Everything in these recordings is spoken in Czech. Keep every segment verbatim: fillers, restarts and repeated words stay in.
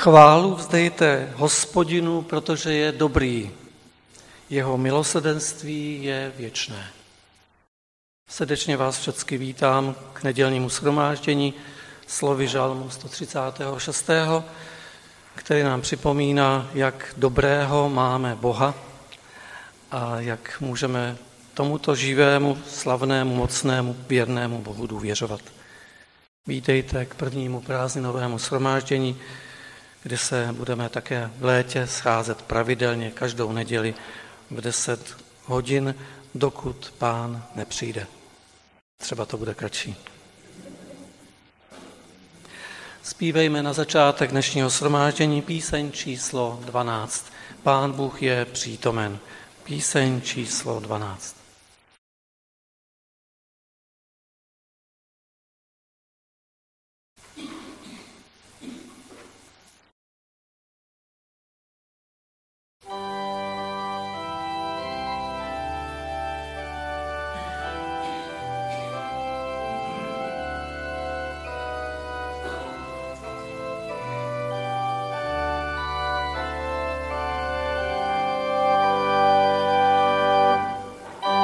Chválu vzdejte Hospodinu, protože je dobrý. Jeho milosrdenství je věčné. Srdečně vás všechny vítám k nedělnímu shromáždění slovy žalmu sto třicátého šestého, který nám připomíná, jak dobrého máme Boha a jak můžeme tomuto živému, slavnému, mocnému, věrnému Bohu důvěřovat. Vítejte k prvnímu prázdninovému shromáždění, kde se budeme také v létě scházet pravidelně každou neděli v deset hodin, dokud Pán nepřijde. Třeba to bude kratší. Zpívejme na začátek dnešního shromáždění píseň číslo dvanáct. Pán Bůh je přítomen. Píseň číslo dvanáct. Thank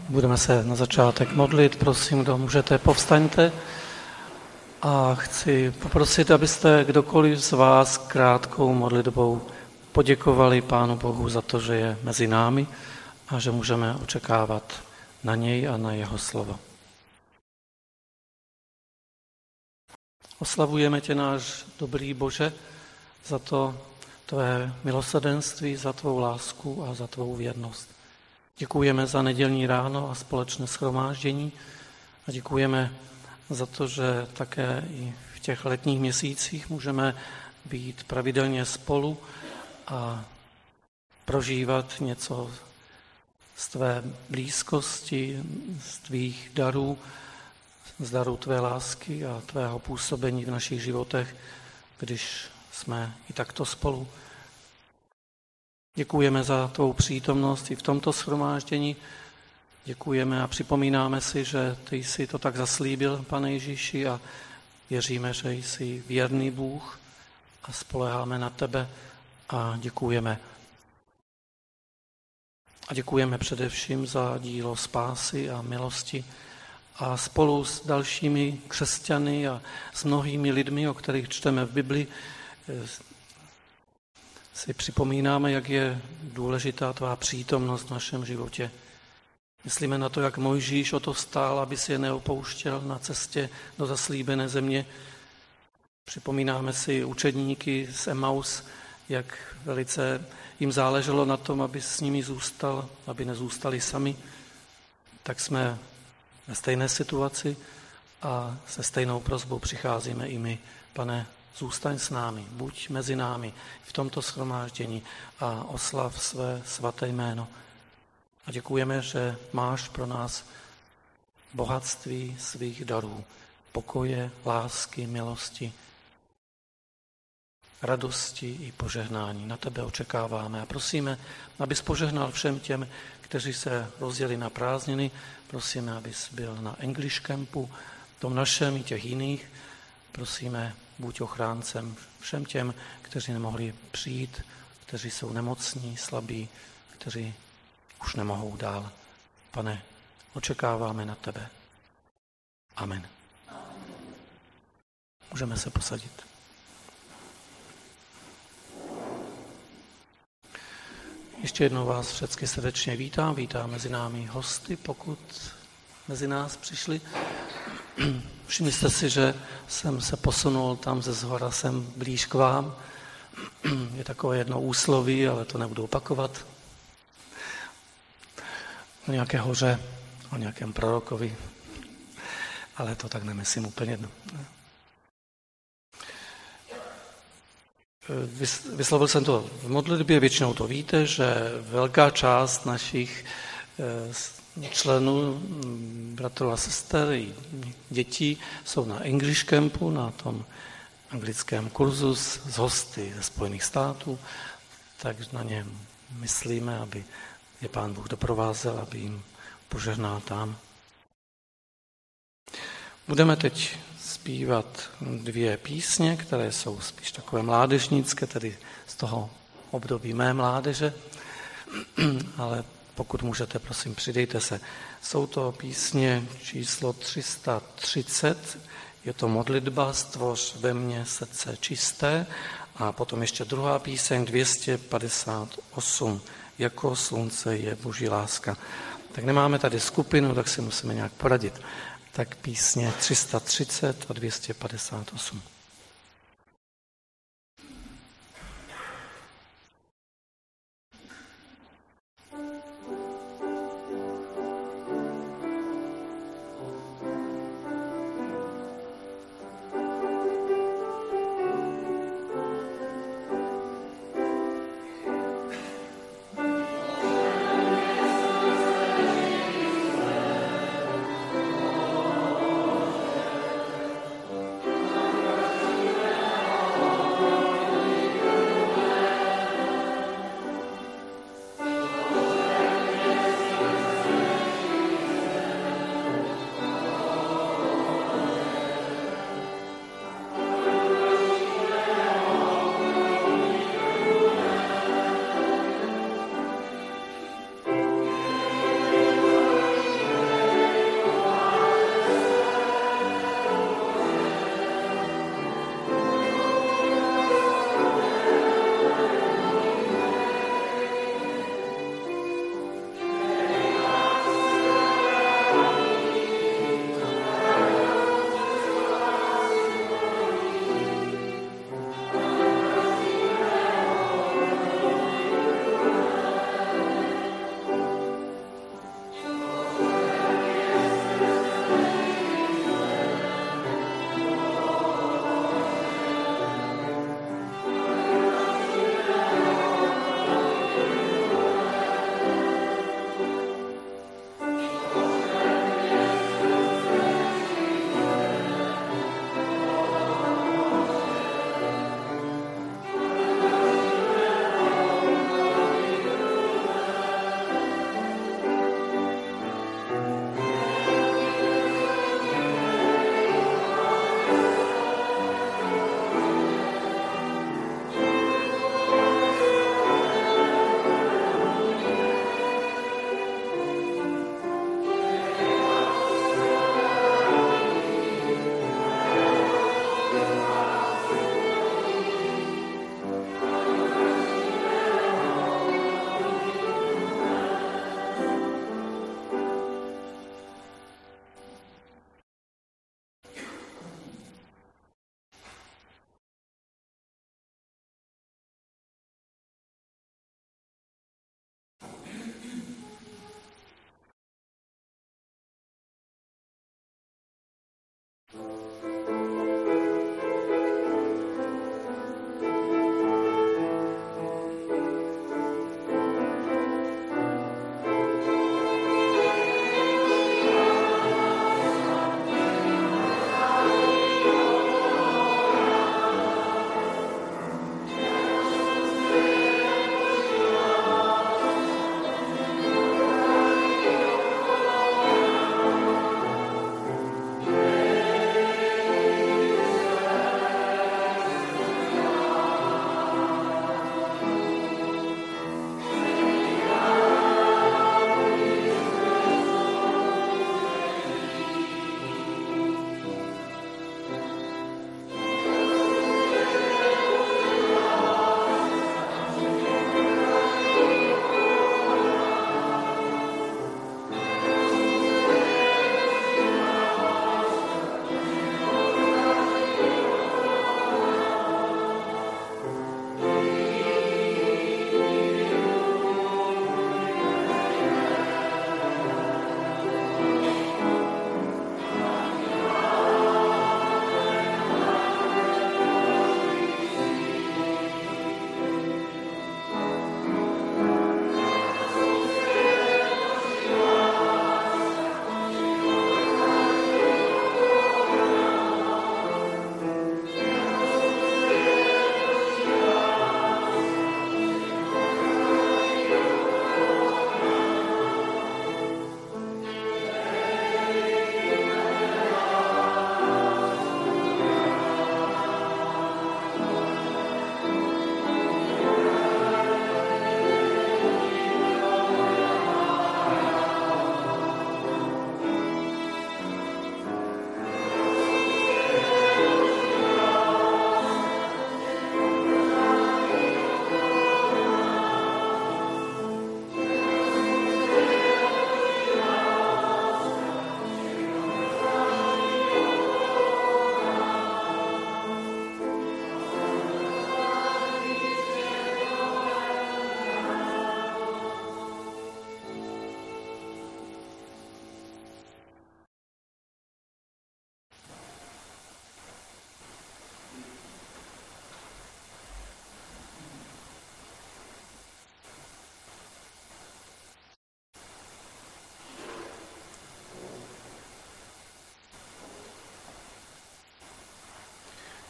Budeme se na začátek modlit, prosím, kdo můžete, povstaňte. A chci poprosit, abyste kdokoliv z vás krátkou modlitbou poděkovali Pánu Bohu za to, že je mezi námi a že můžeme očekávat na něj a na jeho slovo. Oslavujeme tě, náš dobrý Bože, za to tvé milosrdenství, za tvou lásku a za tvou věrnost. Děkujeme za nedělní ráno a společné shromáždění a děkujeme za to, že také i v těch letních měsících můžeme být pravidelně spolu a prožívat něco z tvé blízkosti, z tvých darů, z darů tvé lásky a tvého působení v našich životech, když jsme i takto spolu. Děkujeme za tvou přítomnost i v tomto shromáždění. Děkujeme a připomínáme si, že ty jsi to tak zaslíbil, Pane Ježíši, a věříme, že jsi věrný Bůh a spoléháme na tebe a děkujeme. A děkujeme především za dílo spásy a milosti a spolu s dalšími křesťany a s mnohými lidmi, o kterých čteme v Bibli, si připomínáme, jak je důležitá tvá přítomnost v našem životě. Myslíme na to, jak Mojžíš o to stál, aby si je neopouštěl na cestě do zaslíbené země. Připomínáme si učedníky z Emaus, jak velice jim záleželo na tom, aby s nimi zůstal, aby nezůstali sami. Tak jsme ve stejné situaci a se stejnou prosbou přicházíme i my. Pane, zůstaň s námi, buď mezi námi v tomto shromáždění a oslav své svaté jméno. A děkujeme, že máš pro nás bohatství svých darů, pokoje, lásky, milosti, radosti i požehnání. Na tebe očekáváme a prosíme, abys požehnal všem těm, kteří se rozjeli na prázdniny. Prosíme, abys byl na English campu, tom našem i těch jiných. Prosíme, buď ochráncem všem těm, kteří nemohli přijít, kteří jsou nemocní, slabí, kteří už nemohou dál. Pane, očekáváme na tebe. Amen. Můžeme se posadit. Ještě jednou vás všechny srdečně vítám. Vítám mezi námi hosty, pokud mezi nás přišli. Všimli jste si, že jsem se posunul tam ze zhora, jsem blíž k vám. Je takové jedno úsloví, ale to nebudu opakovat. O nějaké hoře, o nějakém prorokovi, ale to tak nemyslím úplně jedno. Vyslovil jsem to v modlitbě, většinou to víte, že velká část našich členů, bratrů a sester i dětí jsou na English campu, na tom anglickém kurzu s hosty ze Spojených států, tak na ně myslíme, aby je Pán Bůh doprovázel, aby jim požehnal tam. Budeme teď zpívat dvě písně, které jsou spíš takové mládežnické, tedy z toho období mé mládeže, ale pokud můžete, prosím, přidejte se. Jsou to písně číslo tři sta třicet, je to modlitba Stvoř ve mně srdce čisté, a potom ještě druhá píseň dvě stě padesát osm, Jako slunce je Boží láska. Tak nemáme tady skupinu, tak si musíme nějak poradit. Tak písně tři sta třicet a dvě stě padesát osm. Amen.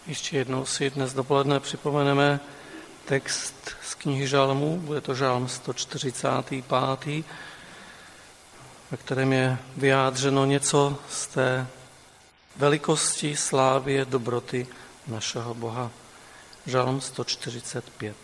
Ještě jednou si dnes dopoledne připomeneme text z knihy Žalmů, bude to Žalm sto čtyřicátý pátý, ve kterém je vyjádřeno něco z té velikosti, slávy, dobroty našeho Boha. Žalm sto čtyřicet pět.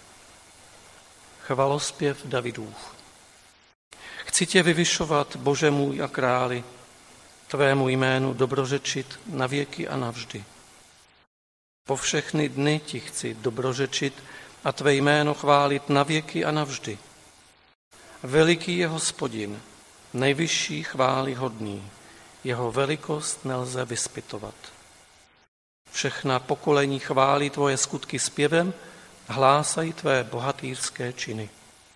Chvalospěv Davidův. Chci tě vyvyšovat, Bože můj a králi, tvému jménu dobrořečit na věky a navždy. Po všechny dny ti chci dobrořečit a tvé jméno chválit na věky a navždy. Veliký je Hospodin, nejvyšší chvály hodný, jeho velikost nelze vyspytovat. Všechna pokolení chválí tvoje skutky zpěvem, hlásají tvé bohatýrské činy.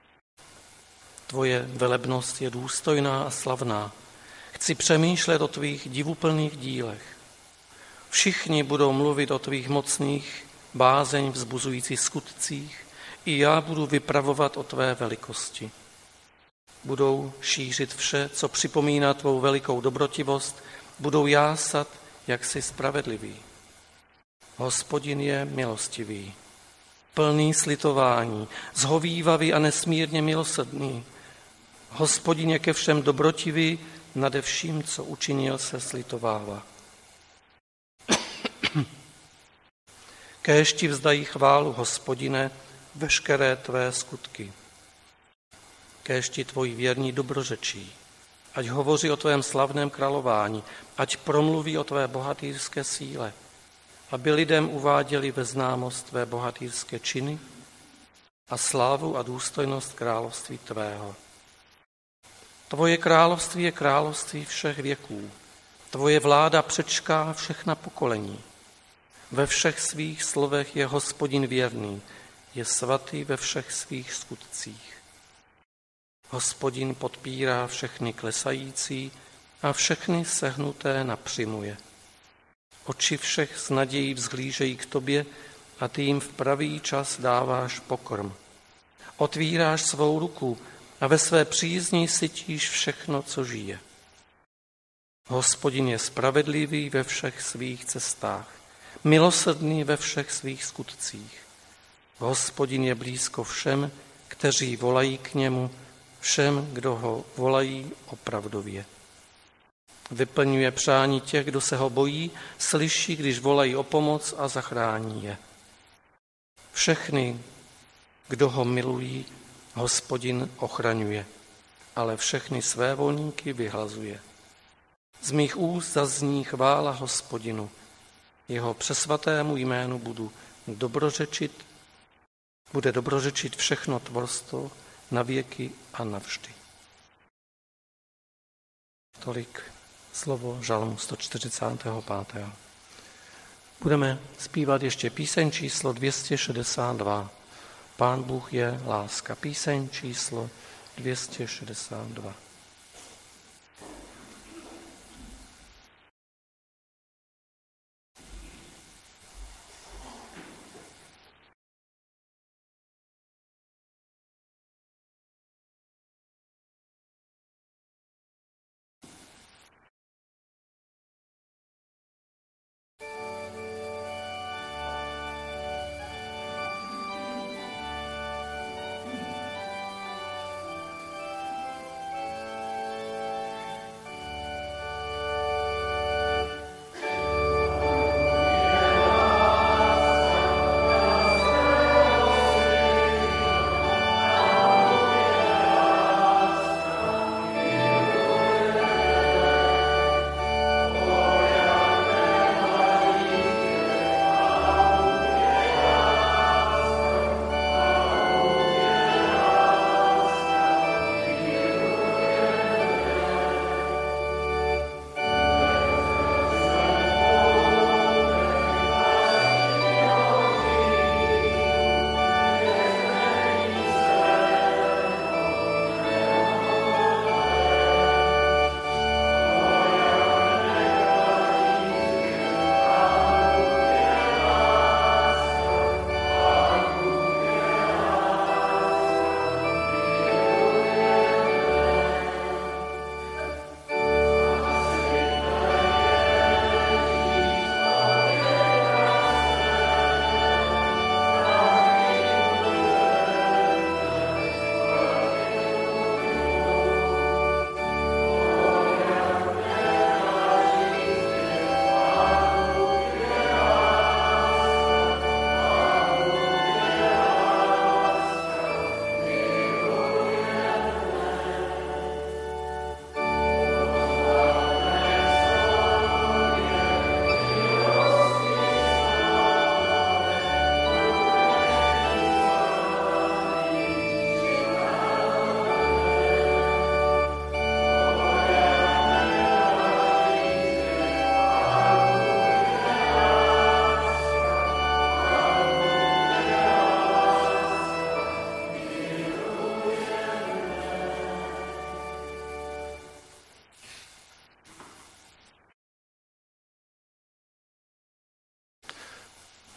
Tvoje velebnost je důstojná a slavná. Chci přemýšlet o tvých divuplných dílech. Všichni budou mluvit o tvých mocných, bázeň vzbuzujících skutcích, i já budu vypravovat o tvé velikosti. Budou šířit vše, co připomíná tvou velikou dobrotivost, budou jásat, jak jsi spravedlivý. Hospodin je milostivý, plný slitování, zhovívavý a nesmírně milosrdný. Hospodin je ke všem dobrotivý, nade vším, co učinil, se slitovává. Kéž ti vzdají chválu, Hospodine, veškeré tvé skutky. Kéž ti tvoji věrní dobrořečí, ať hovoří o tvém slavném králování, ať promluví o tvé bohatýrské síle, aby lidem uváděli ve známost tvé bohatýrské činy a slávu a důstojnost království tvého. Tvoje království je království všech věků, tvoje vláda přečká všechna pokolení. Ve všech svých slovech je Hospodin věrný, je svatý ve všech svých skutcích. Hospodin podpírá všechny klesající a všechny sehnuté napřimuje. Oči všech s nadějí vzhlížejí k tobě a ty jim v pravý čas dáváš pokrm. Otvíráš svou ruku a ve své přízni sytíš všechno, co žije. Hospodin je spravedlivý ve všech svých cestách, milosrdný ve všech svých skutcích. Hospodin je blízko všem, kteří volají k němu, všem, kdo ho volají opravdově. Vyplňuje přání těch, kdo se ho bojí, slyší, když volají o pomoc a zachrání je. Všechny, kdo ho milují, Hospodin ochraňuje, ale všechny své volníky vyhlazuje. Z mých úst zazní chvála Hospodinu, jeho přesvatému jménu budu dobrořečit, bude dobrořečit všechno tvorstvo na věky a navždy. Tolik slovo Žalmu sto čtyřicátého pátého. Budeme zpívat ještě píseň číslo dvě stě šedesát dva. Pán Bůh je láska. Píseň číslo dvě stě šedesát dva.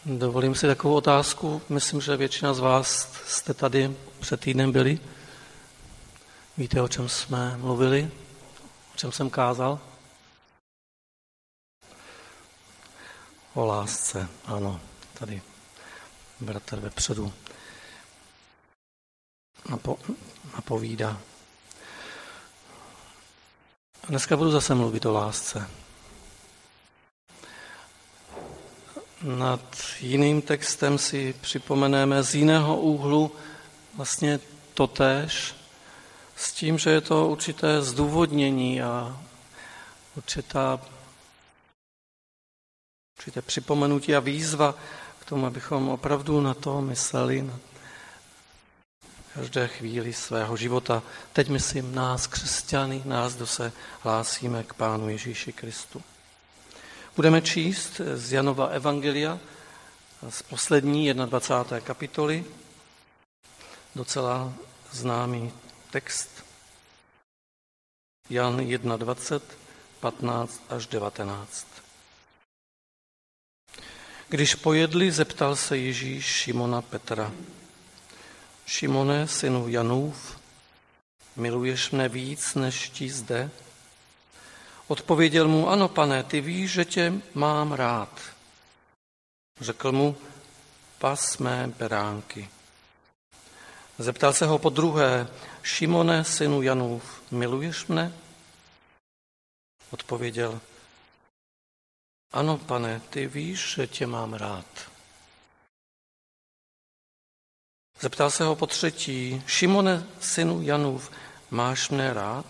Dovolím si takovou otázku. Myslím, že většina z vás jste tady před týdnem byli. Víte, o čem jsme mluvili? O čem jsem kázal? O lásce, ano. Tady bratr vepředu napo, napovídá. A dneska budu zase mluvit o lásce. Nad jiným textem si připomeneme z jiného úhlu vlastně totéž, s tím, že je to určité zdůvodnění a určitá, určité připomenutí a výzva k tomu, abychom opravdu na to mysleli na každé chvíli svého života. Teď myslím nás, křesťany, nás, kdo se hlásíme k Pánu Ježíši Kristu. Budeme číst z Janova evangelia, z poslední dvacáté první kapitoly, docela známý text. Jan jedna dvacet, patnáct až devatenáct. Když pojedli, zeptal se Ježíš Šimona Petra. Šimone, synu Janův, miluješ mne víc než ti zde? Odpověděl mu, ano, pane, ty víš, že tě mám rád. Řekl mu, pas mé beránky. Zeptal se ho podruhé, Šimone, synu Janův, miluješ mne? Odpověděl, ano, pane, ty víš, že tě mám rád. Zeptal se ho potřetí, Šimone, synu Janův, máš mne rád?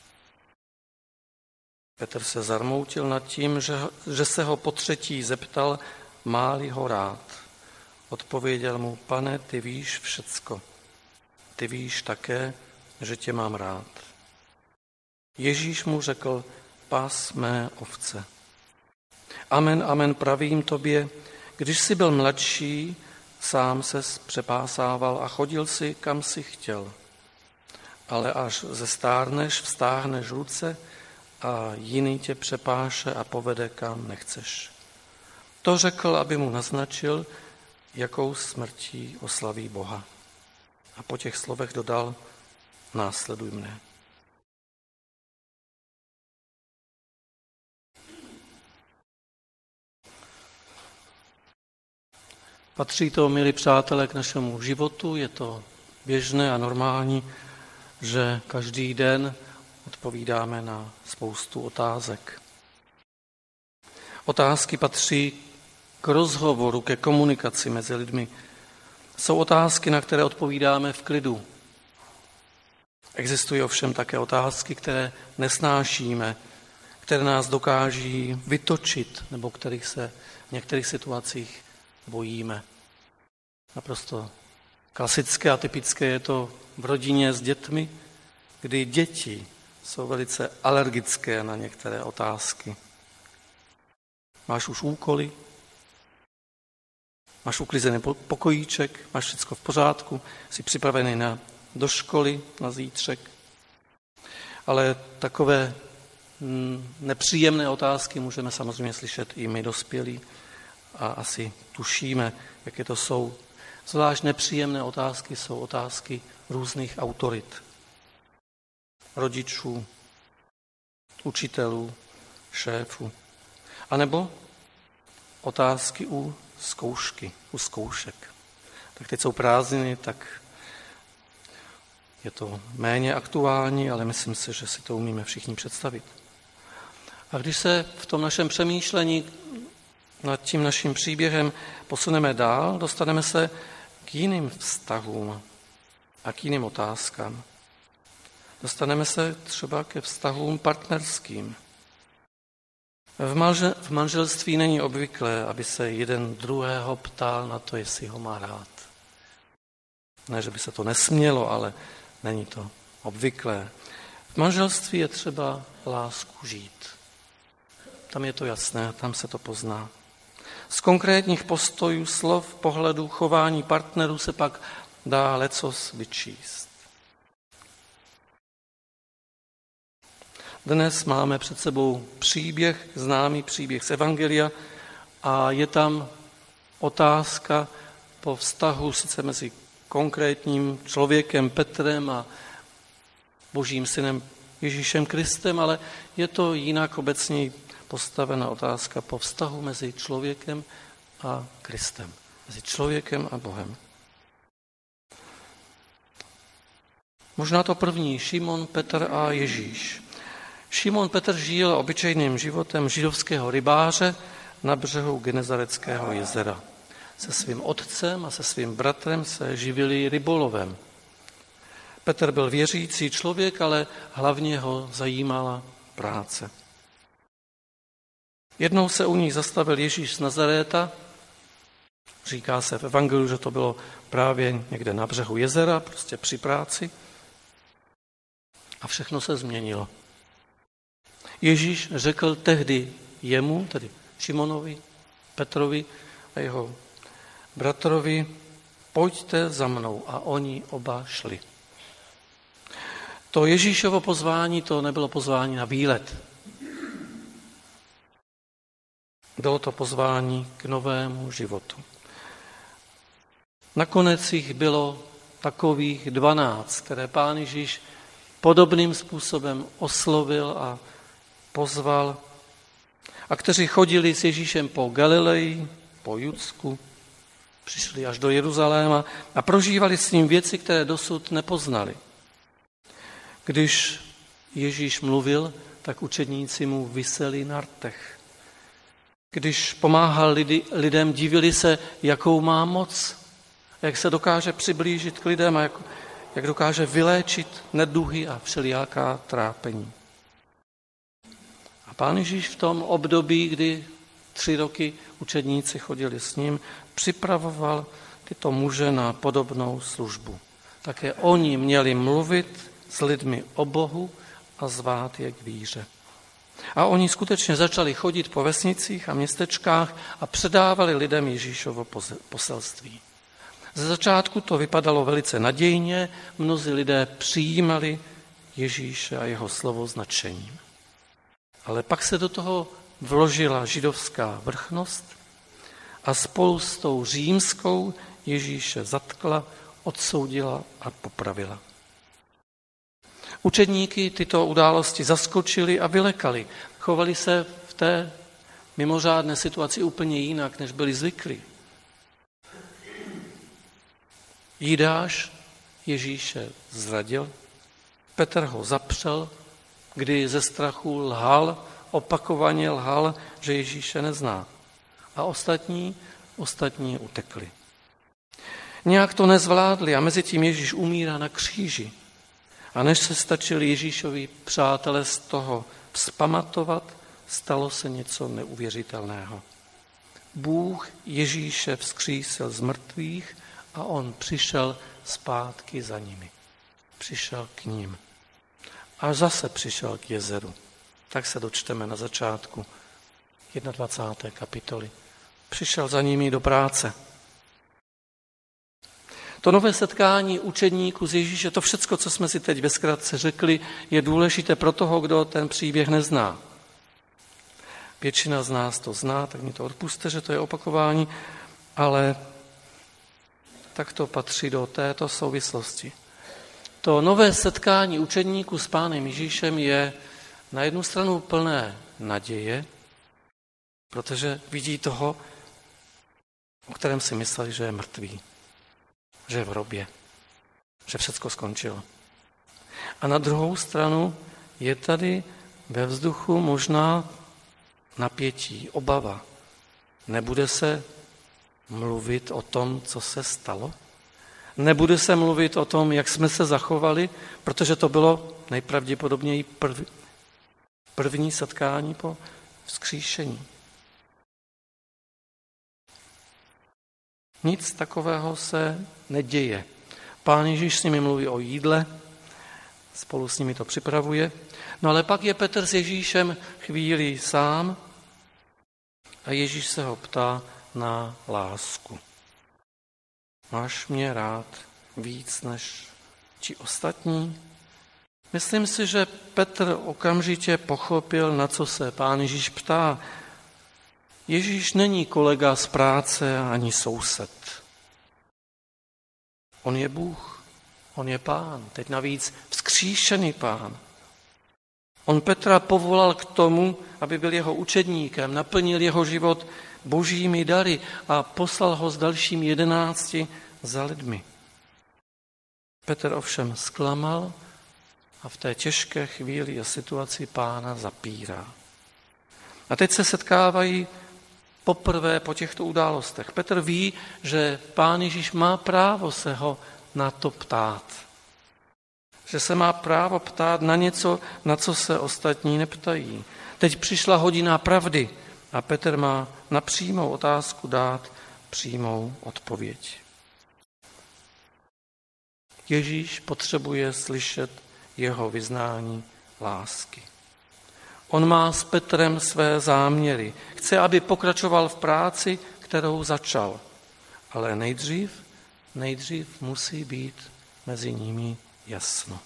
Petr se zarmoutil nad tím, že, že se ho potřetí zeptal, má-li ho rád. Odpověděl mu, pane, ty víš všecko. Ty víš také, že tě mám rád. Ježíš mu řekl, pas mé ovce. Amen, amen, pravím tobě, když jsi byl mladší, sám ses přepásával a chodil si, kam si chtěl. Ale až zestárneš, vztáhneš ruce a jiný tě přepáše a povede, kam nechceš. To řekl, aby mu naznačil, jakou smrtí oslaví Boha. A po těch slovech dodal, následuj mne. Patří to, milí přátelé, k našemu životu, je to běžné a normální, že každý den odpovídáme na spoustu otázek. Otázky patří k rozhovoru, ke komunikaci mezi lidmi. Jsou otázky, na které odpovídáme v klidu. Existují ovšem také otázky, které nesnášíme, které nás dokáží vytočit, nebo kterých se v některých situacích bojíme. Naprosto klasické a typické je to v rodině s dětmi, kdy děti jsou velice alergické na některé otázky. Máš už úkoly? Máš uklizený pokojíček? Máš všechno v pořádku? Jsi připravený na, do školy na zítřek? Ale takové nepříjemné otázky můžeme samozřejmě slyšet i my dospělí a asi tušíme, jaké to jsou. Zvlášť nepříjemné otázky jsou otázky různých autorit. Rodičů, učitelů, šéfů. A nebo otázky u zkoušky, u zkoušek. Tak teď jsou prázdniny, tak je to méně aktuální, ale myslím si, že si to umíme všichni představit. A když se v tom našem přemýšlení nad tím naším příběhem posuneme dál, dostaneme se k jiným vztahům a k jiným otázkám. Dostaneme se třeba ke vztahům partnerským. V, manžel, v manželství není obvyklé, aby se jeden druhého ptal na to, jestli ho má rád. Ne, že by se to nesmělo, ale není to obvyklé. V manželství je třeba lásku žít. Tam je to jasné, tam se to pozná. Z konkrétních postojů, slov, pohledů, chování partnerů se pak dá lecos vyčíst. Dnes máme před sebou příběh, známý příběh z Evangelia a je tam otázka po vztahu sice mezi konkrétním člověkem Petrem a Božím synem Ježíšem Kristem, ale je to jinak obecně postavená otázka po vztahu mezi člověkem a Kristem, mezi člověkem a Bohem. Možná to první, Šimon, Petr a Ježíš. Šimon Petr žil obyčejným životem židovského rybáře na břehu Genezareckého jezera. Se svým otcem a se svým bratrem se živili rybolovem. Petr byl věřící člověk, ale hlavně ho zajímala práce. Jednou se u nich zastavil Ježíš z Nazaréta. Říká se v evangeliu, že to bylo právě někde na břehu jezera, prostě při práci. A všechno se změnilo. Ježíš řekl tehdy jemu, tedy Šimonovi, Petrovi a jeho bratrovi, pojďte za mnou, a oni oba šli. To Ježíšovo pozvání, to nebylo pozvání na výlet. Bylo to pozvání k novému životu. Nakonec jich bylo takových dvanáct, které Pán Ježíš podobným způsobem oslovil a pozval, a kteří chodili s Ježíšem po Galileji, po Judsku, přišli až do Jeruzaléma a prožívali s ním věci, které dosud nepoznali. Když Ježíš mluvil, tak učedníci mu viseli na rtech. Když pomáhal lidi, lidem, divili se, jakou má moc, jak se dokáže přiblížit k lidem a jak, jak dokáže vyléčit neduhy a všelijaká trápení. A Pán Ježíš v tom období, kdy tři roky učedníci chodili s ním, připravoval tyto muže na podobnou službu. Také oni měli mluvit s lidmi o Bohu a zvát je k víře. A oni skutečně začali chodit po vesnicích a městečkách a předávali lidem Ježíšovo poselství. Ze začátku to vypadalo velice nadějně, mnozí lidé přijímali Ježíše a jeho slovo s nadšením. Ale pak se do toho vložila židovská vrchnost a spolu s tou římskou Ježíše zatkla, odsoudila a popravila. Učedníky tyto události zaskočili a vylekali. Chovali se v té mimořádné situaci úplně jinak, než byli zvyklí. Jidáš Ježíše zradil, Petr ho zapřel, kdy ze strachu lhal, opakovaně lhal, že Ježíše nezná. A ostatní, ostatní utekli. Nějak to nezvládli a mezi tím Ježíš umírá na kříži. A než se stačili Ježíšovi přátelé z toho vzpamatovat, stalo se něco neuvěřitelného. Bůh Ježíše vzkřísil z mrtvých a on přišel zpátky za nimi. Přišel k ním. A zase přišel k jezeru. Tak se dočteme na začátku dvacáté první kapitoly. Přišel za nimi do práce. To nové setkání učedníků z Ježíše, to všecko, co jsme si teď ve zkratce řekli, je důležité pro toho, kdo ten příběh nezná. Většina z nás to zná, tak mi to odpusťte, že to je opakování, ale tak to patří do této souvislosti. To nové setkání učedníků s Pánem Ježíšem je na jednu stranu plné naděje, protože vidí toho, o kterém si mysleli, že je mrtvý, že je v hrobě, že všecko skončilo. A na druhou stranu je tady ve vzduchu možná napětí, obava. Nebude se mluvit o tom, co se stalo? Nebude se mluvit o tom, jak jsme se zachovali, protože to bylo nejpravděpodobněji prv, první setkání po vzkříšení. Nic takového se neděje. Pán Ježíš s nimi mluví o jídle, spolu s nimi to připravuje, no ale pak je Petr s Ježíšem chvíli sám a Ježíš se ho ptá na lásku. Máš mě rád víc než ti ostatní? Myslím si, že Petr okamžitě pochopil, na co se Pán Ježíš ptá. Ježíš není kolega z práce ani soused. On je Bůh, on je Pán, teď navíc vzkříšený Pán. On Petra povolal k tomu, aby byl jeho učedníkem, naplnil jeho život božími dary a poslal ho s dalšími jedenácti za lidmi. Petr ovšem zklamal a v té těžké chvíli a situaci Pána zapírá. A teď se setkávají poprvé po těchto událostech. Petr ví, že Pán Ježíš má právo se ho na to ptát. Že se má právo ptát na něco, na co se ostatní neptají. Teď přišla hodina pravdy a Petr má na přímou otázku dát přímou odpověď. Ježíš potřebuje slyšet jeho vyznání lásky. On má s Petrem své záměry. Chce, aby pokračoval v práci, kterou začal. Ale nejdřív, nejdřív musí být mezi nimi jasno.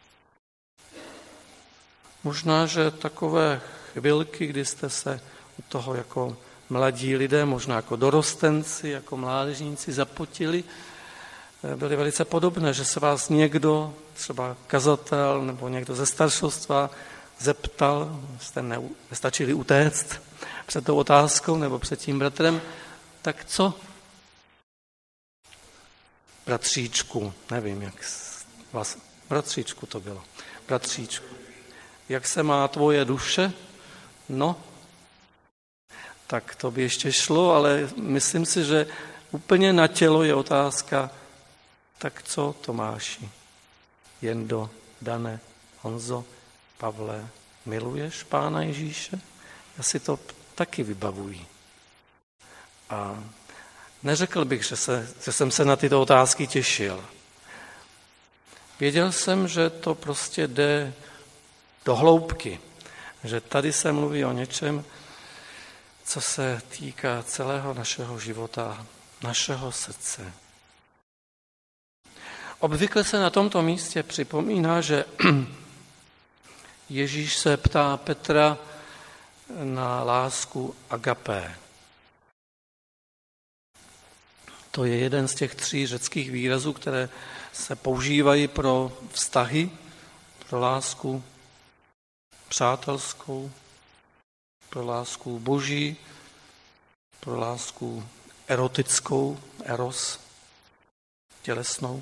Možná, že takové chvilky, kdy jste se u toho jako mladí lidé, možná jako dorostenci, jako mládežníci zapotili, byly velice podobné, že se vás někdo, třeba kazatel nebo někdo ze staršovstva, zeptal, jste nestačili utéct před tou otázkou nebo před tím bratrem, tak co? Bratříčku, nevím, jak vás, bratříčku to bylo, bratříčku, jak se má tvoje duše? No, tak to by ještě šlo, ale myslím si, že úplně na tělo je otázka, tak co, Tomáši, Jendo, Dane, Honzo, Pavle, miluješ Pána Ježíše? Já si to taky vybavuji. A neřekl bych, že, se, že jsem se na tyto otázky těšil. Věděl jsem, že to prostě jde do hloubky, že tady se mluví o něčem, co se týká celého našeho života, našeho srdce. Obvykle se na tomto místě připomíná, že Ježíš se ptá Petra na lásku agapé. To je jeden z těch tří řeckých výrazů, které se používají pro vztahy, pro lásku přátelskou, pro lásku boží, pro lásku erotickou, eros, tělesnou.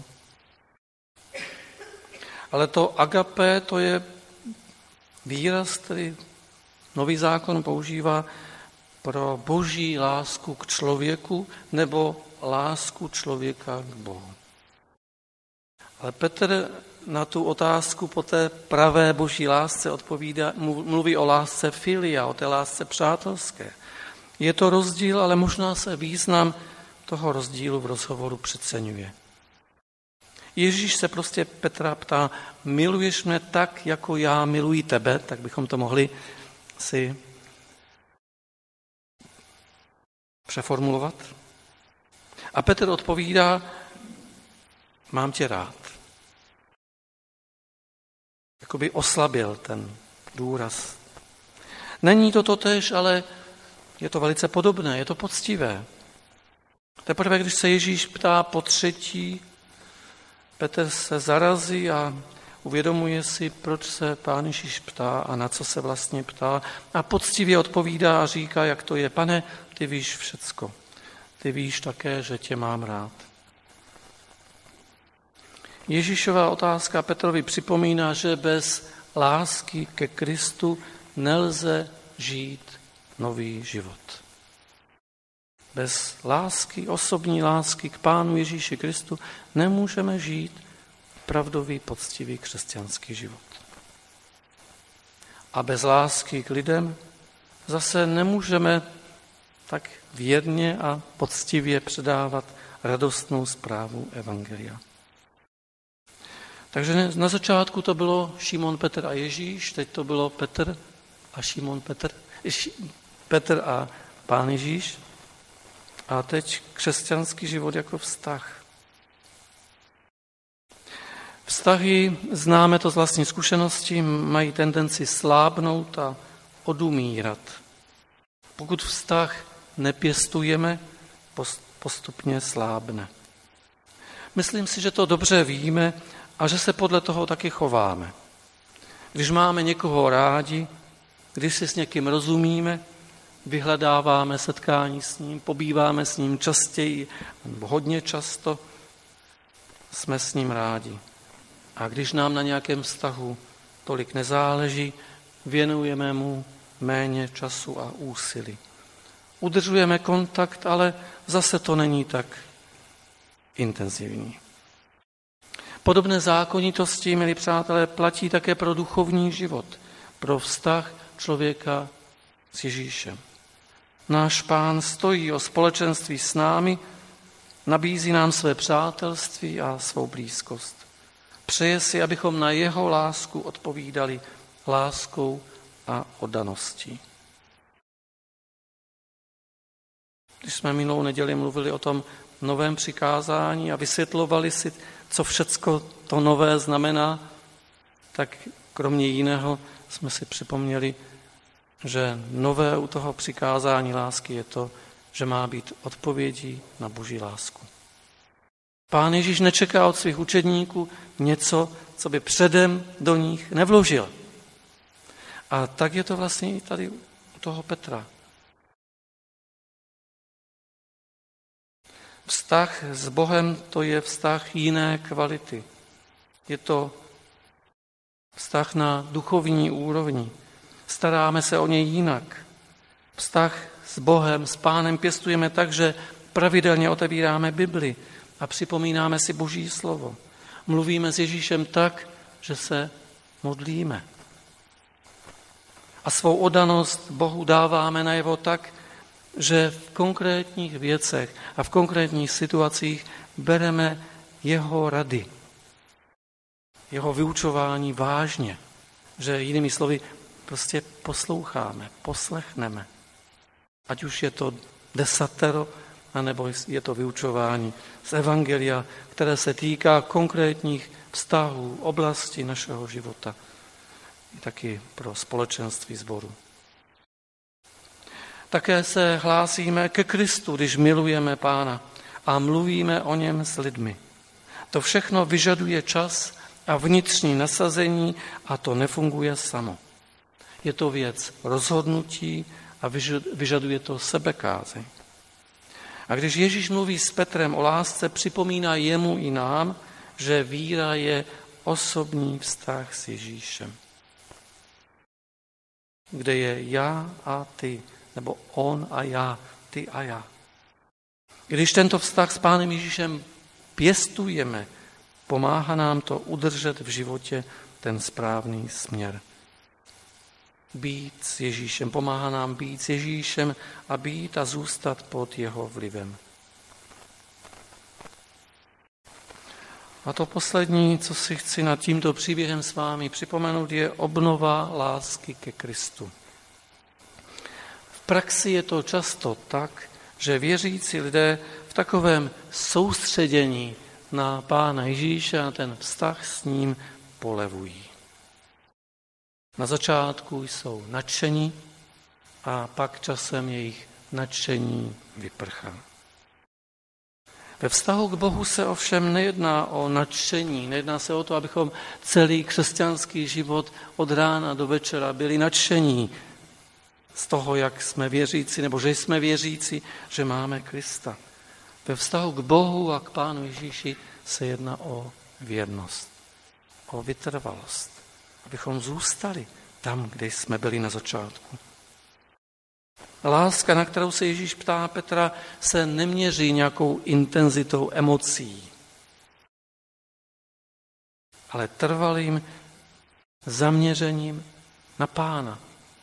Ale to agapé, to je výraz, který Nový zákon používá pro boží lásku k člověku nebo lásku člověka k Bohu. Ale Petr na tu otázku po té pravé boží lásce odpovídá, mluví o lásce filia, o té lásce přátelské. Je to rozdíl, ale možná se význam toho rozdílu v rozhovoru přeceňuje. Ježíš se prostě Petra ptá, miluješ mě tak, jako já miluji tebe, tak bychom to mohli si přeformulovat. A Petr odpovídá, mám tě rád. Jakoby oslabil ten důraz. Není to totéž, ale je to velice podobné, je to poctivé. Teprve, když se Ježíš ptá po třetí, Petr se zarazí a uvědomuje si, proč se Pán Ježíš ptá a na co se vlastně ptá. A poctivě odpovídá a říká, jak to je. Pane, ty víš všecko. Ty víš také, že tě mám rád. Ježíšova otázka Petrovi připomíná, že bez lásky ke Kristu nelze žít nový život. Bez lásky, osobní lásky k Pánu Ježíši Kristu nemůžeme žít pravdový, poctivý křesťanský život. A bez lásky k lidem zase nemůžeme tak věrně a poctivě předávat radostnou zprávu evangelia. Takže na začátku to bylo Šimon, Petr a Ježíš, teď to bylo Petr a Šimon, Petr, Petr a Pán Ježíš. A teď křesťanský život jako vztah. Vztahy, známe to z vlastní zkušenosti, mají tendenci slábnout a odumírat. Pokud vztah nepěstujeme, postupně slábne. Myslím si, že to dobře víme a že se podle toho taky chováme. Když máme někoho rádi, když si s někým rozumíme, vyhledáváme setkání s ním, pobýváme s ním častěji nebo hodně často, jsme s ním rádi. A když nám na nějakém vztahu tolik nezáleží, věnujeme mu méně času a úsilí. Udržujeme kontakt, ale zase to není tak intenzivní. Podobné zákonitosti, milí přátelé, platí také pro duchovní život, pro vztah člověka s Ježíšem. Náš Pán stojí o společenství s námi, nabízí nám své přátelství a svou blízkost. Přeje si, abychom na jeho lásku odpovídali láskou a oddaností. Když jsme minulou neděli mluvili o tom novém přikázání a vysvětlovali si, co všecko to nové znamená, tak kromě jiného jsme si připomněli, že nové u toho přikázání lásky je to, že má být odpovědí na Boží lásku. Pán Ježíš nečeká od svých učedníků něco, co by předem do nich nevložil. A tak je to vlastně i tady u toho Petra. Vztah s Bohem, to je vztah jiné kvality. Je to vztah na duchovní úrovni. Staráme se o něj jinak. Vztah s Bohem, s Pánem pěstujeme tak, že pravidelně otevíráme Bibli a připomínáme si Boží slovo. Mluvíme s Ježíšem tak, že se modlíme. A svou oddanost Bohu dáváme najevo tak, že v konkrétních věcech a v konkrétních situacích bereme jeho rady, jeho vyučování vážně, že jinými slovy prostě posloucháme, poslechneme. Ať už je to desatero, anebo je to vyučování z Evangelia, které se týká konkrétních vztahů, oblasti našeho života, i taky pro společenství sboru. Také se hlásíme ke Kristu, když milujeme Pána a mluvíme o něm s lidmi. To všechno vyžaduje čas a vnitřní nasazení a to nefunguje samo. Je to věc rozhodnutí a vyžaduje to sebekázeň. A když Ježíš mluví s Petrem o lásce, připomíná jemu i nám, že víra je osobní vztah s Ježíšem. Kde je já a ty, nebo on a já, ty a já. Když tento vztah s Pánem Ježíšem pěstujeme, pomáhá nám to udržet v životě ten správný směr. Být s Ježíšem, pomáhá nám být s Ježíšem a být a zůstat pod jeho vlivem. A to poslední, co si chci nad tímto příběhem s vámi připomenout, je obnova lásky ke Kristu. V praxi je to často tak, že věřící lidé v takovém soustředění na Pána Ježíše a ten vztah s ním polevují. Na začátku jsou nadšení a pak časem jejich nadšení vyprchá. Ve vztahu k Bohu se ovšem nejedná o nadšení, nejedná se o to, abychom celý křesťanský život od rána do večera byli nadšení z toho, jak jsme věřící, nebo že jsme věřící, že máme Krista. Ve vztahu k Bohu a k Pánu Ježíši se jedná o věrnost, o vytrvalost, abychom zůstali tam, kde jsme byli na začátku. Láska, na kterou se Ježíš ptá Petra, se neměří nějakou intenzitou emocí, ale trvalým zaměřením na Pána.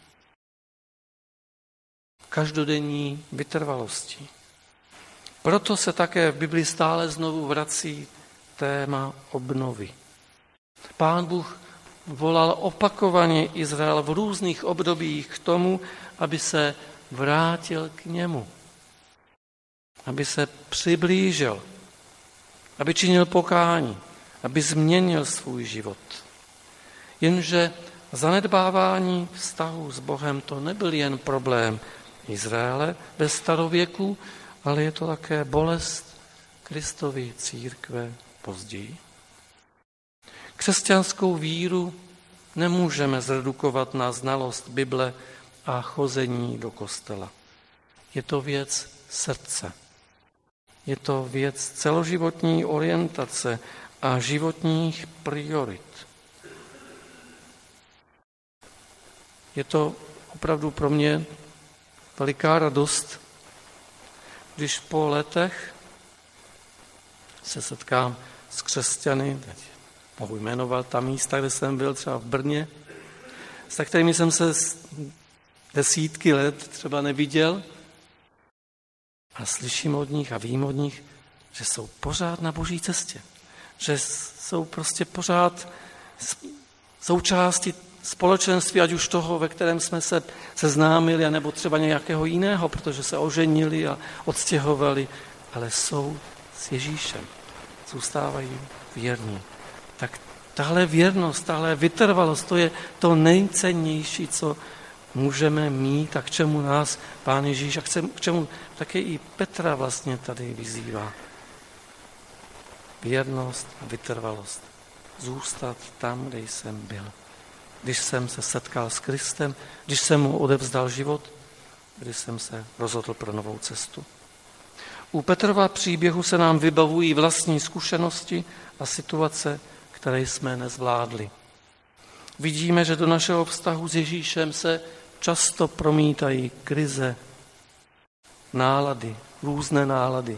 Každodenní vytrvalostí. Proto se také v Biblii stále znovu vrací téma obnovy. Pán Bůh volal opakovaně Izrael v různých obdobích k tomu, aby se vrátil k němu, aby se přiblížil, aby činil pokání, aby změnil svůj život. Jenže zanedbávání vztahu s Bohem to nebyl jen problém Izraele ve starověku, ale je to také bolest Kristovy církve později. Křesťanskou víru nemůžeme zredukovat na znalost Bible a chození do kostela. Je to věc srdce. Je to věc celoživotní orientace a životních priorit. Je to opravdu pro mě veliká radost, když po letech se setkám s křesťany, teď mohu jmenovat ta místa, kde jsem byl, třeba v Brně, s kterými jsem se desítky let třeba neviděl a slyším od nich a vím od nich, že jsou pořád na boží cestě, že jsou prostě pořád součástí společenství, ať už toho, ve kterém jsme se seznámili, nebo třeba nějakého jiného, protože se oženili a odstěhovali, ale jsou s Ježíšem, zůstávají věrní. Tak tahle věrnost, tahle vytrvalost, to je to nejcennější, co můžeme mít a k čemu nás Pán Ježíš a k čemu také i Petra vlastně tady vyzývá. Věrnost a vytrvalost. Zůstat tam, kde jsem byl. Když jsem se setkal s Kristem, když jsem mu odevzdal život, když jsem se rozhodl pro novou cestu. U Petrova příběhu se nám vybavují vlastní zkušenosti a situace, které jsme nezvládli. Vidíme, že do našeho vztahu s Ježíšem se často promítají krize, nálady, různé nálady,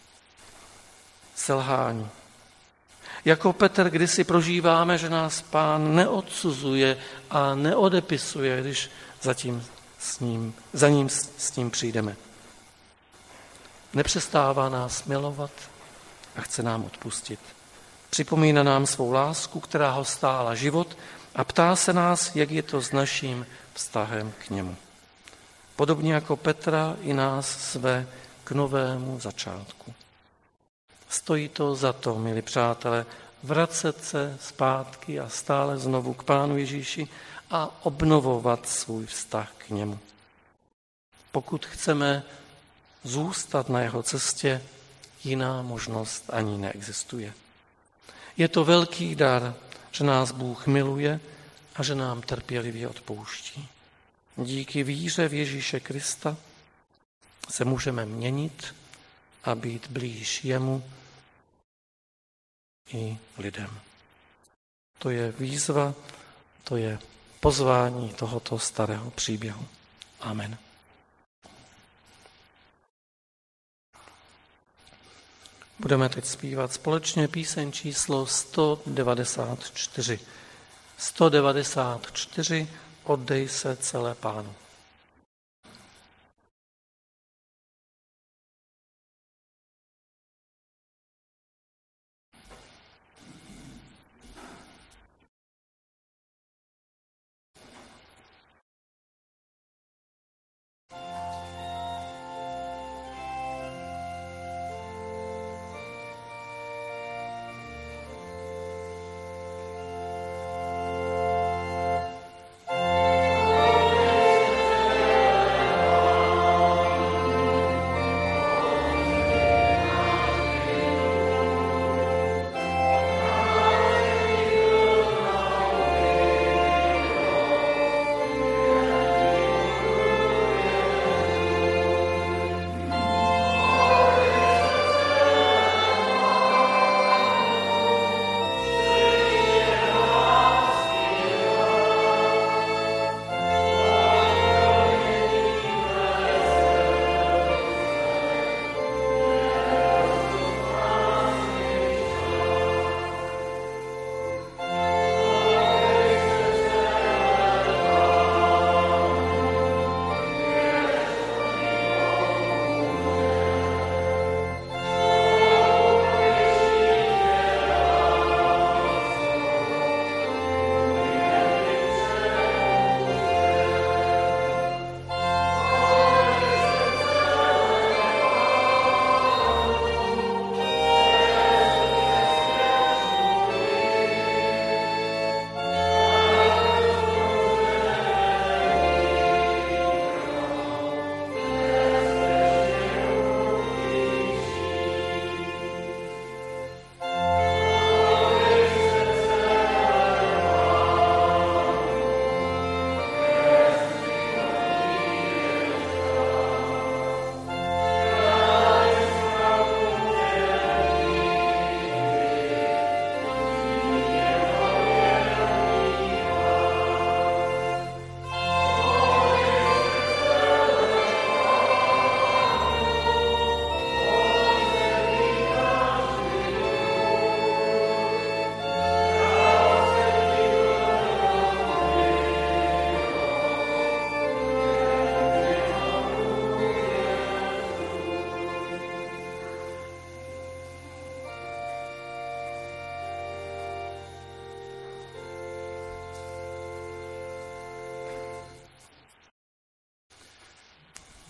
selhání. Jako Petr kdysi prožíváme, že nás Pán neodsuzuje a neodepisuje, když zatím s ním, za ním s ním přijdeme. Nepřestává nás milovat a chce nám odpustit. Připomíná nám svou lásku, která ho stála život a ptá se nás, jak je to s naším vztahem k němu. Podobně jako Petra i nás své k novému začátku. Stojí to za to, milí přátelé, vracet se zpátky a stále znovu k Pánu Ježíši a obnovovat svůj vztah k němu. Pokud chceme zůstat na jeho cestě, jiná možnost ani neexistuje. Je to velký dar, že nás Bůh miluje a že nám trpělivě odpouští. Díky víře v Ježíše Krista se můžeme měnit a být blíž jemu i lidem. To je výzva, to je pozvání tohoto starého příběhu. Amen. Budeme teď zpívat společně píseň číslo sto devadesát čtyři. sto devadesát čtyři, oddej se celé Pánu.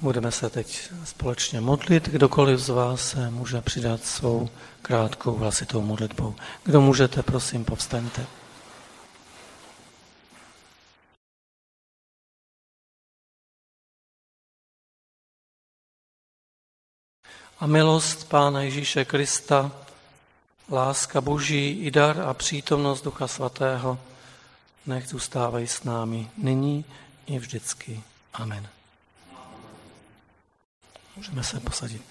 Budeme se teď společně modlit. Kdokoliv z vás se může přidat svou krátkou hlasitou modlitbou. Kdo můžete, prosím, povstaňte. A milost Pána Ježíše Krista, láska Boží i dar a přítomnost Ducha Svatého nech zůstávají s námi nyní i vždycky. Amen. Můžeme se posadit.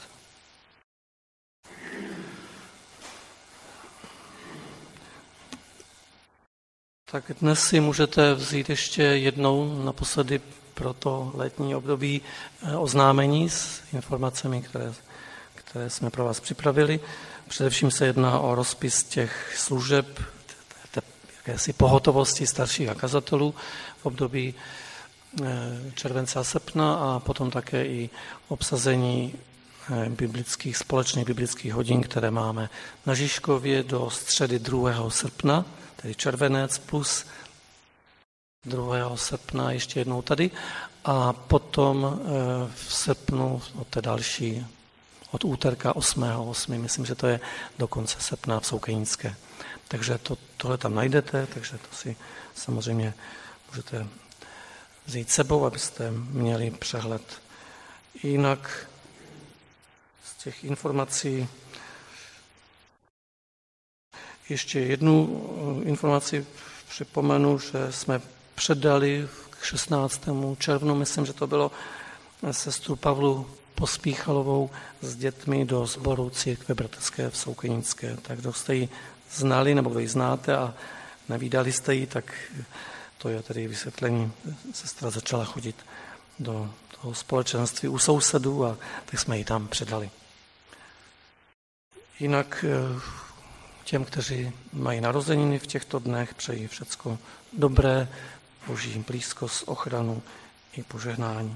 Tak dnes si můžete vzít ještě jednou naposledy pro to letní období oznámení s informacemi, které, které jsme pro vás připravili. Především se jedná o rozpis těch služeb, jakési pohotovosti starších a kazatelů v období července a srpna a potom také i obsazení biblických, společných biblických hodin, které máme na Žižkově do středy druhého srpna, tedy červenec plus druhého srpna ještě jednou tady a potom v srpnu od té další, od úterka osmého osmého myslím, že to je do konce srpna v Soukenické. Takže to, tohle tam najdete, takže to si samozřejmě můžete vzít sebou, abyste měli přehled. Jinak z těch informací ještě jednu informaci připomenu, že jsme předali k šestnáctému červnu, myslím, že to bylo sestru Pavlu Pospíchalovou s dětmi do sboru církve bratrské v Soukenické. Tak kdo jste ji znali, nebo kdo ji znáte a nevídali jste ji, tak to je tedy vysvětlení. Sestra začala chodit do toho společenství u sousedů a tak jsme ji tam předali. Jinak těm, kteří mají narozeniny v těchto dnech, přeji všecko dobré, Boží blízkost, ochranu i požehnání.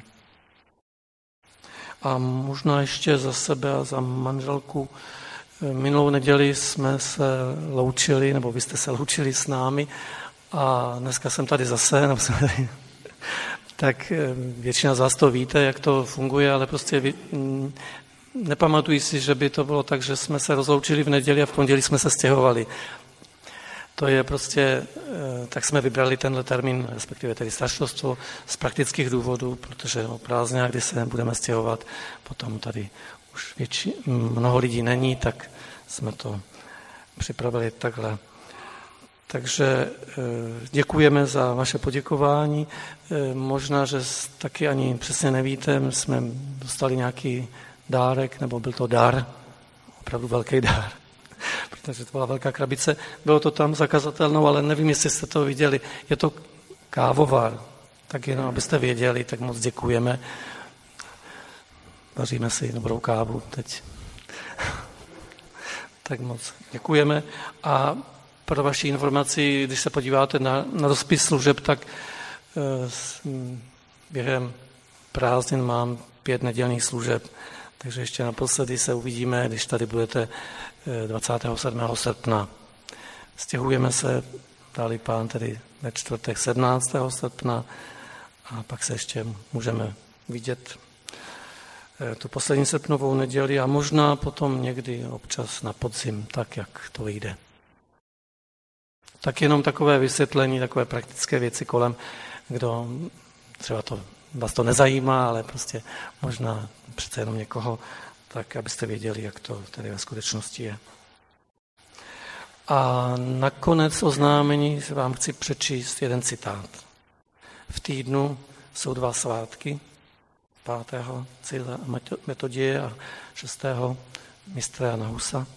A možná ještě za sebe a za manželku. Minulou neděli jsme se loučili, nebo vy jste se loučili s námi a dneska jsem tady zase, nebo jsem tady, tak většina z vás to víte, jak to funguje, ale prostě vy, nepamatuji si, že by to bylo tak, že jsme se rozloučili v neděli a v pondělí jsme se stěhovali. To je prostě, tak jsme vybrali tenhle termín, respektive tedy staršovstvo z praktických důvodů, protože o prázdninách, kdy se budeme stěhovat, potom tady už větši, mnoho lidí není, tak jsme to připravili takhle. Takže děkujeme za vaše poděkování. Možná, že taky ani přesně nevíte, jsme dostali nějaký dárek, nebo byl to dar, opravdu velký dar, protože to byla velká krabice. Bylo to tam zakazatelnou, ale nevím, jestli jste to viděli. Je to kávovar, tak jenom abyste věděli, tak moc děkujeme. Vaříme si dobrou kávu teď. Tak moc děkujeme. A pro vaši informaci, když se podíváte na, na rozpis služeb, tak e, během prázdnin mám pět nedělních služeb, takže ještě naposledy se uvidíme, když tady budete dvacátého sedmého srpna. Stěhujeme se, dali Pán tedy ve čtvrtek sedmnáctého srpna a pak se ještě můžeme vidět tu poslední srpnovou neděli a možná potom někdy občas na podzim, tak jak to vyjde. Tak jenom takové vysvětlení, takové praktické věci kolem, kdo třeba to, vás to nezajímá, ale prostě možná přece jenom někoho, tak abyste věděli, jak to tady ve skutečnosti je. A nakonec oznámení vám chci přečíst jeden citát. V týdnu jsou dva svátky, pátého Cyrila a Metoděje a šestého mistra Jana Husa.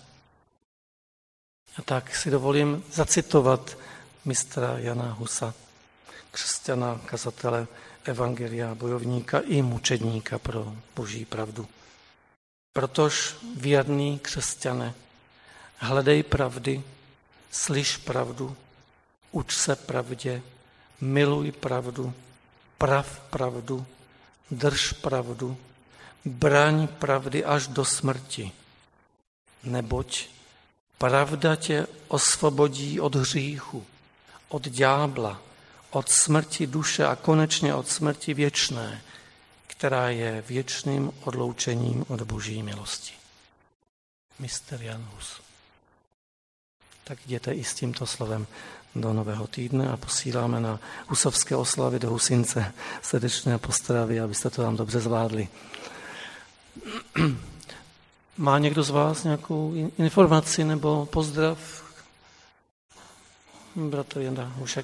A tak si dovolím zacitovat mistra Jana Husa, křesťana, kazatele, evangelia, bojovníka i mučedníka pro Boží pravdu. Protož věrný křesťane, hledej pravdy, slyš pravdu, uč se pravdě, miluj pravdu, prav pravdu, drž pravdu, braň pravdy až do smrti, neboť pravda tě osvobodí od hříchu, od ďábla, od smrti duše a konečně od smrti věčné, která je věčným odloučením od Boží milosti. mister Jan Hus. Tak jděte i s tímto slovem do nového týdne a posíláme na husovské oslavy do Husince srdečné pozdravy, abyste to tam dobře zvládli. Má někdo z vás nějakou informaci nebo pozdrav? Bratr Jenda Hušek.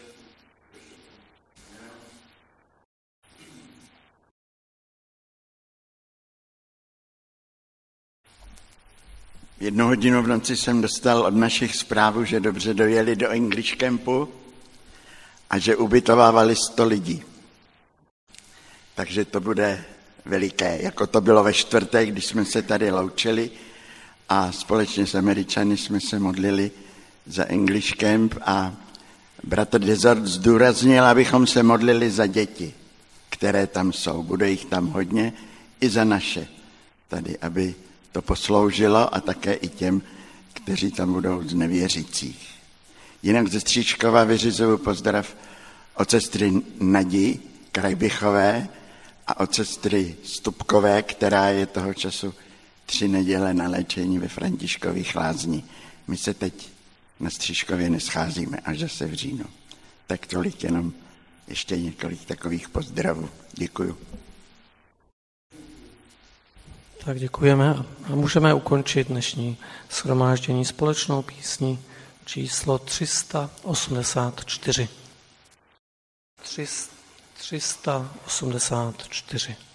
V jednu hodinu v noci jsem dostal od našich zprávu, že dobře dojeli do English campu a že ubytovávali sto lidí. Takže to bude veliké, jako to bylo ve čtvrtek, když jsme se tady loučili a společně s Američany jsme se modlili za English camp a bratr Desert zdůraznil, abychom se modlili za děti, které tam jsou. Bude jich tam hodně i za naše tady, aby to posloužilo a také i těm, kteří tam budou z nevěřících. Jinak ze Stříčkova vyřizuju pozdrav od sestry Nadi Krajbichové a od sestry Stupkové, která je toho času tři neděle na léčení ve Františkových Lázní. My se teď na Stříčkově nescházíme, až zase v říjnu. Tak tolik jenom ještě několik takových pozdravů. Děkuju. Tak děkujeme a můžeme ukončit dnešní shromáždění společnou písní číslo tři sta osmdesát čtyři. tři sta osmdesát čtyři.